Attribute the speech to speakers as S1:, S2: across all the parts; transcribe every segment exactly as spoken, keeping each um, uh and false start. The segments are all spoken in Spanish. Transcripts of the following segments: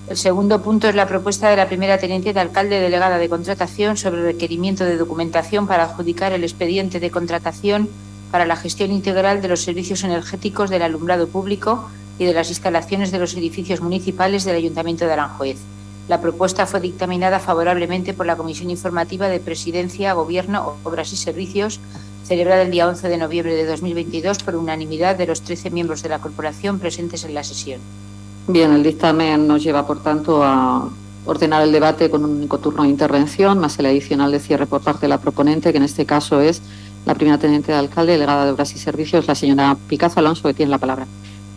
S1: El segundo punto es la propuesta de la primera teniente de alcalde delegada de contratación sobre el requerimiento de documentación para adjudicar el expediente de contratación para la gestión integral de los servicios energéticos del alumbrado público y de las instalaciones de los edificios municipales del Ayuntamiento de Aranjuez. La propuesta fue dictaminada favorablemente por la Comisión Informativa de Presidencia, Gobierno, Obras y Servicios, celebrada el día once de noviembre de dos mil veintidós por unanimidad de los trece miembros de la corporación presentes en la sesión.
S2: Bien, el dictamen nos lleva, por tanto, a ordenar el debate con un único turno de intervención, más el adicional de cierre por parte de la proponente, que en este caso es la primera teniente de alcalde, delegada de Obras y Servicios, la señora Picazo Alonso, que tiene la palabra.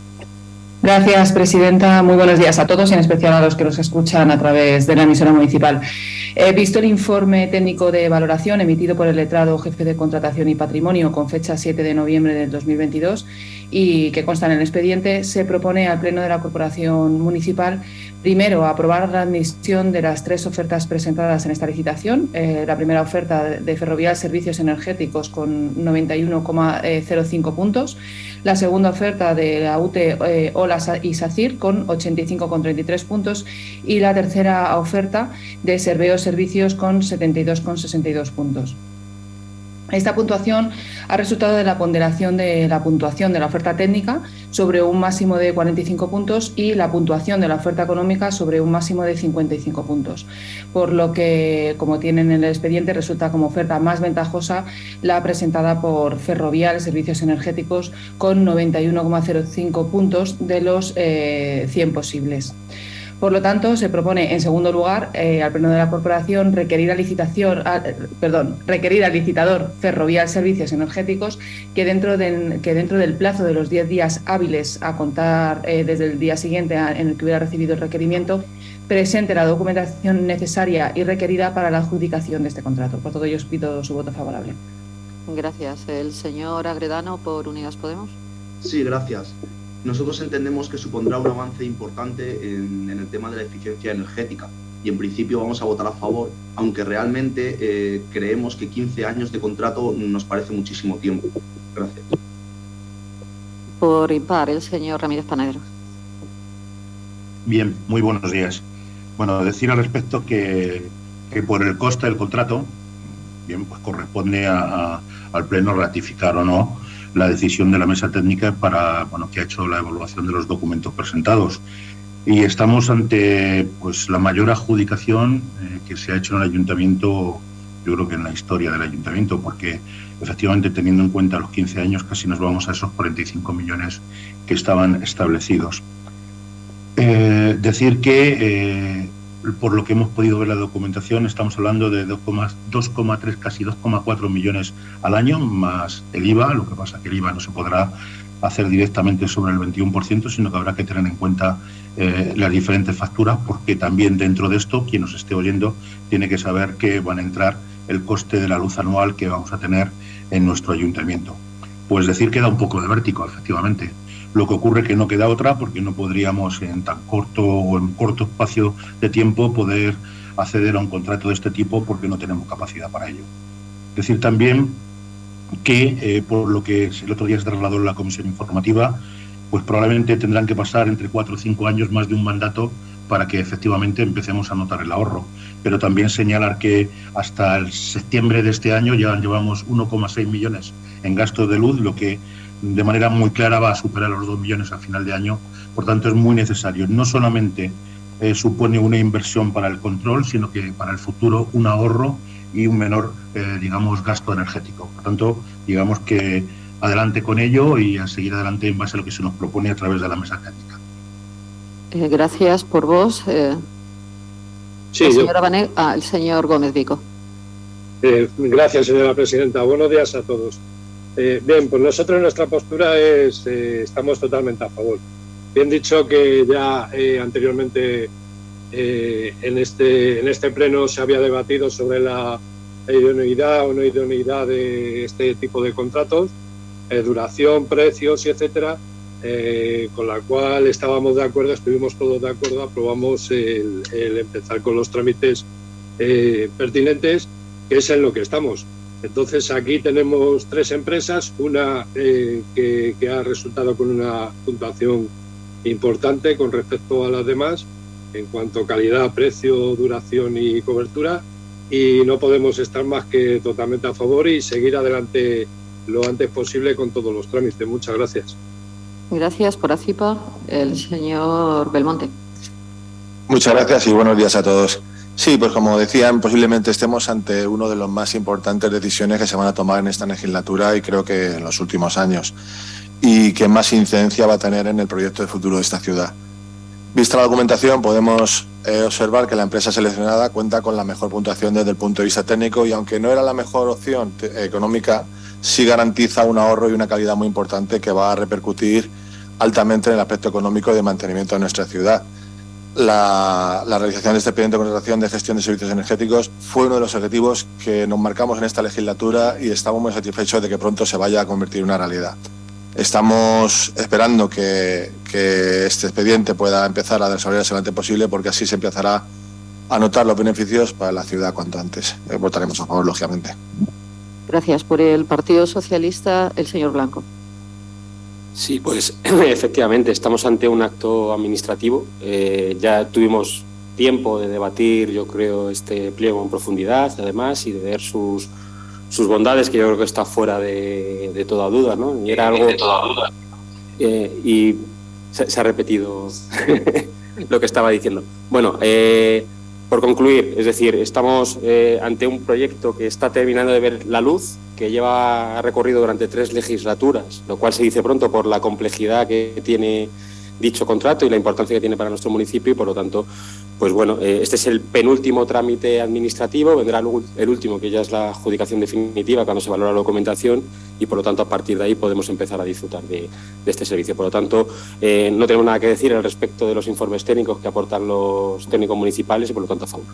S3: Gracias, presidenta. Muy buenos días a todos y en especial a los que nos escuchan a través de la emisora municipal. He visto el informe técnico de valoración emitido por el letrado jefe de Contratación y Patrimonio con fecha siete de noviembre del dos mil veintidós y que consta en el expediente. Se propone al Pleno de la Corporación Municipal, primero, aprobar la admisión de las tres ofertas presentadas en esta licitación. Eh, la primera oferta de Ferrovial Servicios Energéticos con noventa y uno coma cero cinco puntos. La segunda oferta de la U T eh, Ola y SACIR con ochenta y cinco coma treinta y tres puntos. Y la tercera oferta de Serveo Servicios con setenta y dos coma sesenta y dos puntos. Esta puntuación ha resultado de la ponderación de la puntuación de la oferta técnica sobre un máximo de cuarenta y cinco puntos y la puntuación de la oferta económica sobre un máximo de cincuenta y cinco puntos. Por lo que, como tienen en el expediente, resulta como oferta más ventajosa la presentada por Ferrovial Servicios Energéticos con noventa y uno coma cero cinco puntos de los eh, cien posibles. Por lo tanto, se propone, en segundo lugar, eh, al Pleno de la Corporación requerir, a licitación, a, perdón, requerir al licitador Ferrovial Servicios Energéticos que dentro, de, que dentro del plazo de los diez días hábiles a contar eh, desde el día siguiente a, en el que hubiera recibido el requerimiento, presente la documentación necesaria y requerida para la adjudicación de este contrato. Por todo ello, os pido su voto favorable.
S2: Gracias. El señor Agredano, por Unidas Podemos.
S4: Sí, gracias. Nosotros entendemos que supondrá un avance importante en, en el tema de la eficiencia energética y en principio vamos a votar a favor, aunque realmente eh, creemos que quince años de contrato nos parece muchísimo tiempo. Gracias.
S2: Por impar, el señor Ramírez Panadero.
S5: Bien, muy buenos días. Bueno, decir al respecto que, que por el coste del contrato, bien, pues corresponde a, a, al Pleno ratificar o no la decisión de la mesa técnica para, bueno, que ha hecho la evaluación de los documentos presentados. Y estamos ante, pues, la mayor adjudicación eh, que se ha hecho en el ayuntamiento, yo creo que en la historia del ayuntamiento, porque efectivamente, teniendo en cuenta los quince años, casi nos vamos a esos cuarenta y cinco millones que estaban establecidos. Eh, decir que, eh, por lo que hemos podido ver la documentación, estamos hablando de dos coma tres, casi dos coma cuatro millones al año, más el I V A. Lo que pasa es que el I V A no se podrá hacer directamente sobre el veintiuno por ciento, sino que habrá que tener en cuenta eh, las diferentes facturas, porque también dentro de esto, quien nos esté oyendo, tiene que saber que van a entrar el coste de la luz anual que vamos a tener en nuestro ayuntamiento. Pues decir que da un poco de vértigo, efectivamente. Lo que ocurre que no queda otra, porque no podríamos en tan corto o en corto espacio de tiempo poder acceder a un contrato de este tipo porque no tenemos capacidad para ello. Decir también que, eh, por lo que el otro día se trasladó en la comisión informativa, pues probablemente tendrán que pasar entre cuatro o cinco años más de un mandato para que efectivamente empecemos a notar el ahorro. Pero también señalar que hasta el septiembre de este año ya llevamos uno coma seis millones en gastos de luz, lo que de manera muy clara va a superar los dos millones al final de año. Por tanto, es muy necesario. No solamente eh, supone una inversión para el control, sino que para el futuro un ahorro y un menor, eh, digamos, gasto energético. Por tanto, digamos que adelante con ello y a seguir adelante en base a lo que se nos propone a través de la mesa técnica.
S2: Eh, gracias por vos. Eh,
S6: sí,
S2: el,
S6: yo...
S2: señor Abané, ah, el señor Gómez Vico.
S6: Eh, gracias, señora presidenta. Buenos días a todos. Eh, bien, pues nosotros nuestra postura es, eh, estamos totalmente a favor. Bien dicho que ya eh, anteriormente eh, en, este, en este pleno se había debatido sobre la idoneidad o no idoneidad de este tipo de contratos, eh, duración, precios y etcétera, eh, con la cual estábamos de acuerdo, estuvimos todos de acuerdo, aprobamos el, el empezar con los trámites eh, pertinentes, que es en lo que estamos. Entonces aquí tenemos tres empresas, una eh, que, que ha resultado con una puntuación importante con respecto a las demás en cuanto a calidad, precio, duración y cobertura, y no podemos estar más que totalmente a favor y seguir adelante lo antes posible con todos los trámites. Muchas gracias.
S2: Gracias. Por ACIPA, el señor Belmonte.
S7: Muchas gracias y buenos días a todos. Sí, pues como decían, posiblemente estemos ante uno de los más importantes decisiones que se van a tomar en esta legislatura y creo que en los últimos años, y que más incidencia va a tener en el proyecto de futuro de esta ciudad. Vista la documentación, podemos eh, observar que la empresa seleccionada cuenta con la mejor puntuación desde el punto de vista técnico y aunque no era la mejor opción económica, sí garantiza un ahorro y una calidad muy importante que va a repercutir altamente en el aspecto económico y de mantenimiento de nuestra ciudad. La, la realización de este expediente de contratación de gestión de servicios energéticos fue uno de los objetivos que nos marcamos en esta legislatura y estamos muy satisfechos de que pronto se vaya a convertir en una realidad. Estamos esperando que, que este expediente pueda empezar a desarrollarse lo antes posible porque así se empezará a notar los beneficios para la ciudad cuanto antes. Eh, votaremos a favor, lógicamente.
S2: Gracias. Por el Partido Socialista, el señor Blanco.
S8: Sí, pues efectivamente estamos ante un acto administrativo. Eh, ya tuvimos tiempo de debatir, yo creo, este pliego en profundidad, además, y de ver sus, sus bondades, que yo creo que está fuera de, de toda duda, ¿no? Y era algo de toda duda. Eh, y se, se ha repetido lo que estaba diciendo. Bueno, eh, por concluir, es decir, estamos eh, ante un proyecto que está terminando de ver la luz, que lleva recorrido durante tres legislaturas, lo cual se dice pronto por la complejidad que tiene dicho contrato y la importancia que tiene para nuestro municipio y, por lo tanto, pues bueno, eh, este es el penúltimo trámite administrativo, vendrá el último, que ya es la adjudicación definitiva, cuando se valora la documentación y, por lo tanto, a partir de ahí podemos empezar a disfrutar de, de este servicio. Por lo tanto, eh, no tenemos nada que decir al respecto de los informes técnicos que aportan los técnicos municipales y, por lo tanto, a favor.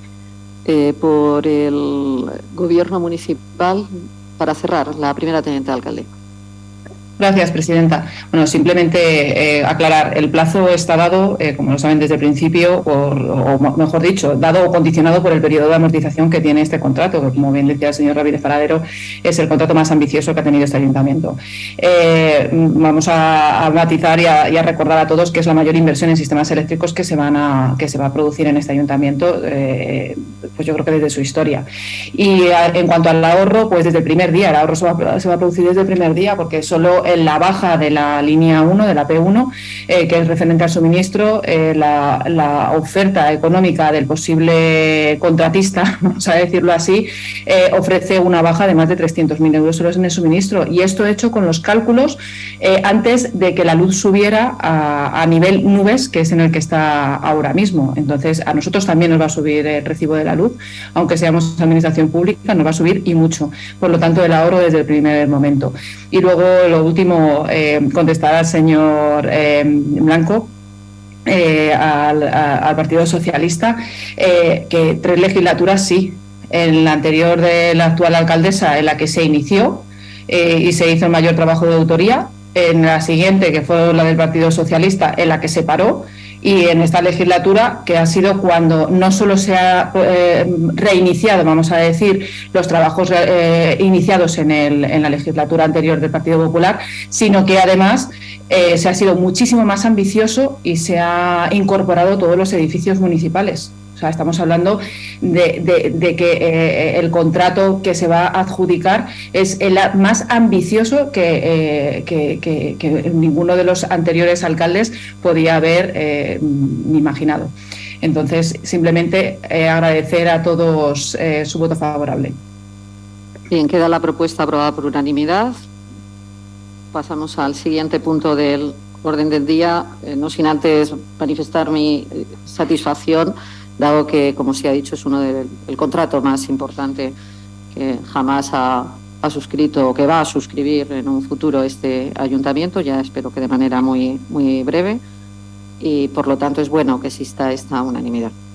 S2: Eh, por el Gobierno municipal, para cerrar, la primera teniente de alcalde.
S3: Gracias, presidenta. Bueno, simplemente eh, aclarar, el plazo está dado, eh, como lo saben desde el principio, por, o mejor dicho, dado o condicionado por el periodo de amortización que tiene este contrato, que, como bien decía el señor Ramírez Faradero, es el contrato más ambicioso que ha tenido este ayuntamiento. Eh, vamos a, a matizar y a, y a recordar a todos que es la mayor inversión en sistemas eléctricos que se van a que se va a producir en este ayuntamiento, eh, pues yo creo que desde su historia. Y a, en cuanto al ahorro, pues desde el primer día, el ahorro se va, se va a producir desde el primer día, porque solo en la baja de la línea uno, de la P uno, eh, que es referente al suministro, eh, la, la oferta económica del posible contratista, vamos a decirlo así, eh, ofrece una baja de más de trescientos mil euros solo en el suministro. Y esto hecho con los cálculos eh, antes de que la luz subiera a, a nivel nubes, que es en el que está ahora mismo. Entonces, a nosotros también nos va a subir el recibo de la luz, aunque seamos administración pública, nos va a subir y mucho. Por lo tanto, el ahorro desde el primer momento. Y luego, lo último, Eh, contestar al señor eh, Blanco, eh, al, a, al Partido Socialista, eh, que tres legislaturas sí, en la anterior de la actual alcaldesa, en la que se inició eh, y se hizo el mayor trabajo de autoría, en la siguiente, que fue la del Partido Socialista, en la que se paró, y en esta legislatura, que ha sido cuando no solo se ha eh, reiniciado, vamos a decir, los trabajos eh, iniciados en, el, en la legislatura anterior del Partido Popular, sino que además eh, se ha sido muchísimo más ambicioso y se ha incorporado todos los edificios municipales. O sea, estamos hablando de, de, de que eh, el contrato que se va a adjudicar es el más ambicioso que, eh, que, que, que ninguno de los anteriores alcaldes podía haber eh, imaginado. Entonces, simplemente eh, agradecer a todos eh, su voto favorable.
S2: Bien, queda la propuesta aprobada por unanimidad. Pasamos al siguiente punto del orden del día, eh, no sin antes manifestar mi eh, satisfacción, dado que, como se ha dicho, es uno del el contrato más importante que jamás ha, ha suscrito o que va a suscribir en un futuro este ayuntamiento, ya espero que de manera muy, muy breve, y por lo tanto es bueno que exista esta unanimidad.